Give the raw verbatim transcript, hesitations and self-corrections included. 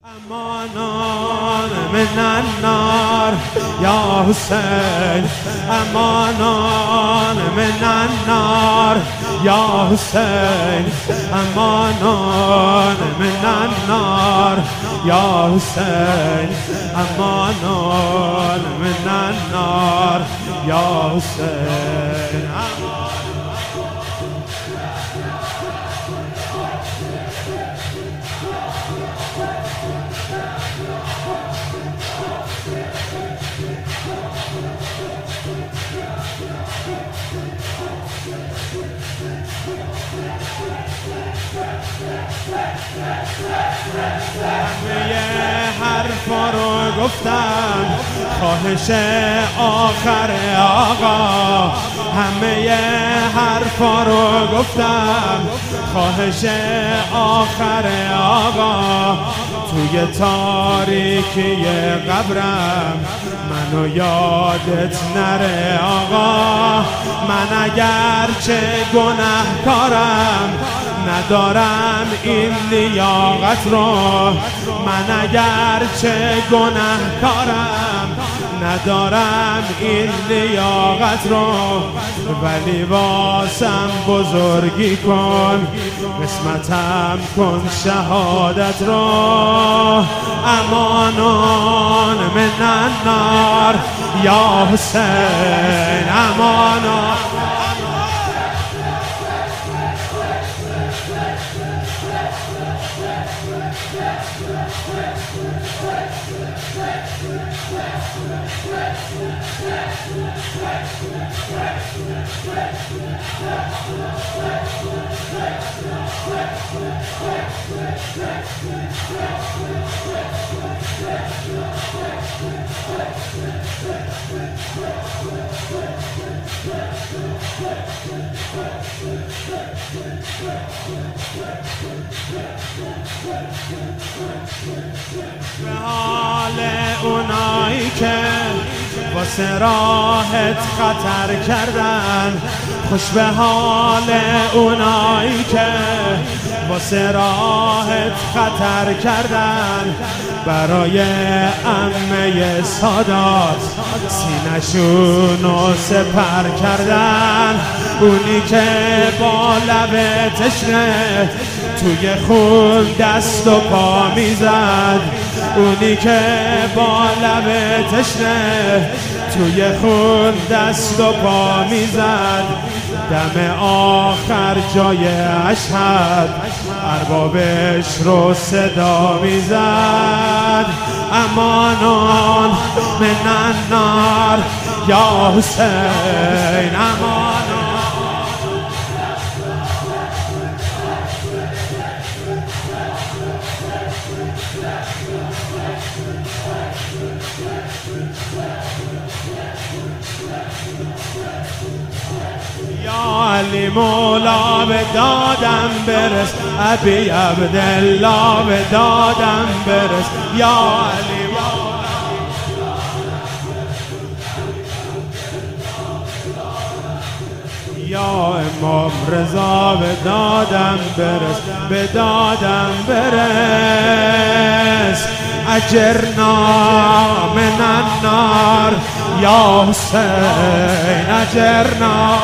امانان من النار یا حسین، امانان من النار یا حسین، امانان من النار یا حسین، امانان من النار یا حسین. همه حرفا رو گفتم، خواهش آخر آقا. همه حرفا رو گفتم، خواهش آخر آقا. توی تاریکی قبرم منو یادت نره آقا. من اگرچه گناهکارم ندارم این لیاقت رو. من اگرچه گناهکارم ندارم این لیاقت رو، ولی واسم بزرگی کن، قسمتم کن شهادت رو. امانان من النار یا حسین، امانان. به حال اونایی که واسه راحت خطر کردن، خوش به حال اونایی که واسه راحت خطر کردن. برای عمه سادات سینشونو سپر کردن. اونی که با لب تشنه توی خون دست و پا میزد، اونی که با لب تشنه توی خون دست و پا میزد. دم آخر جای اشهد اربابش رو صدا میزد. امانان من النار یا حسین، امانان. یا علی مولا به دادم برس، ابی عبدالله به دادم برس. یا علی مولا، یا امام رضا به دادم برس، به دادم برس. اجرنا من النار یا حسین، اجرنا.